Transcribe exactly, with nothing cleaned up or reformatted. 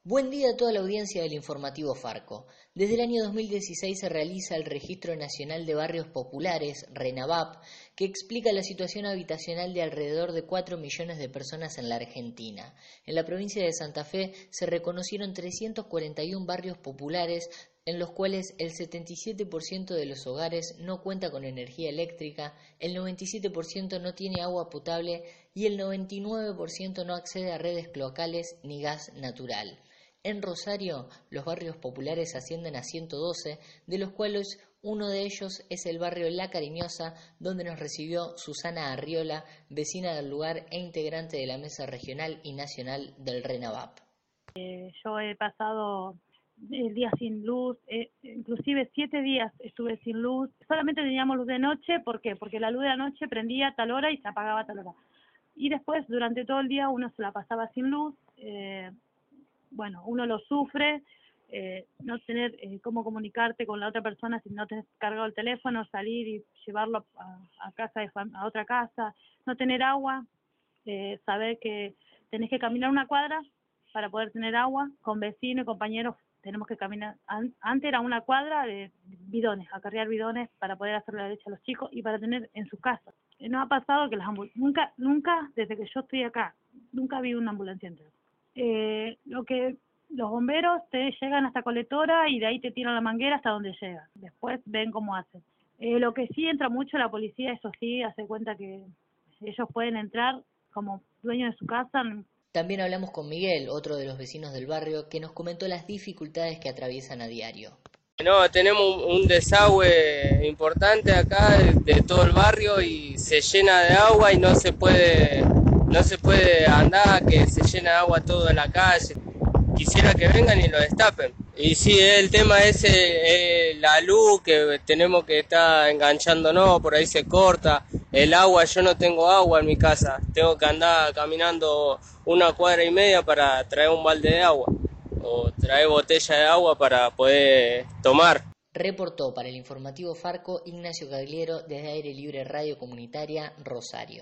Buen día a toda la audiencia del informativo Farco. Desde el año dos mil dieciséis se realiza el Registro Nacional de Barrios Populares, RENAVAP, que explica la situación habitacional de alrededor de cuatro millones de personas en la Argentina. En la provincia de Santa Fe se reconocieron trescientos cuarenta y uno barrios populares, en los cuales el setenta y siete por ciento de los hogares no cuenta con energía eléctrica, el noventa y siete por ciento no tiene agua potable y el noventa y nueve por ciento no accede a redes cloacales ni gas natural. En Rosario, los barrios populares ascienden a ciento doce, de los cuales uno de ellos es el barrio La Cariñosa, donde nos recibió Susana Arriola, vecina del lugar e integrante de la mesa regional y nacional del RENAVAP. Eh, yo he pasado el día sin luz, eh, inclusive siete días estuve sin luz. Solamente teníamos luz de noche, ¿por qué? Porque la luz de la noche prendía a tal hora y se apagaba a tal hora. Y después, durante todo el día, uno se la pasaba sin luz. Eh, bueno, uno lo sufre, eh, no tener eh, cómo comunicarte con la otra persona si no tenés cargado el teléfono, salir y llevarlo a, a casa de fam- a otra casa, no tener agua, eh, saber que tenés que caminar una cuadra para poder tener agua, con vecinos y compañeros tenemos que caminar, An- antes era una cuadra de bidones, acarrear bidones para poder hacer la leche a los chicos y para tener en su casa. Eh, Nos ha pasado que las ambul- nunca, nunca, desde que yo estoy acá, nunca vi una ambulancia entera. Eh, lo que los bomberos te llegan hasta Coletora y de ahí te tiran la manguera hasta donde llega. Después ven cómo hacen. Eh, lo que sí entra mucho la policía, eso sí, hace cuenta que ellos pueden entrar como dueños de su casa. También hablamos con Miguel, otro de los vecinos del barrio, que nos comentó las dificultades que atraviesan a diario. No, tenemos un, un desagüe importante acá de, de todo el barrio y se llena de agua y no se puede no se puede andar, que se llena de agua toda la calle. Quisiera que vengan y lo destapen. Y sí, el tema es eh, la luz, que tenemos que estar enganchándonos, por ahí se corta. El agua, yo no tengo agua en mi casa, tengo que andar caminando una cuadra y media para traer un balde de agua o traer botella de agua para poder tomar. Reportó para el informativo Farco Ignacio Cagliero desde Aire Libre Radio Comunitaria, Rosario.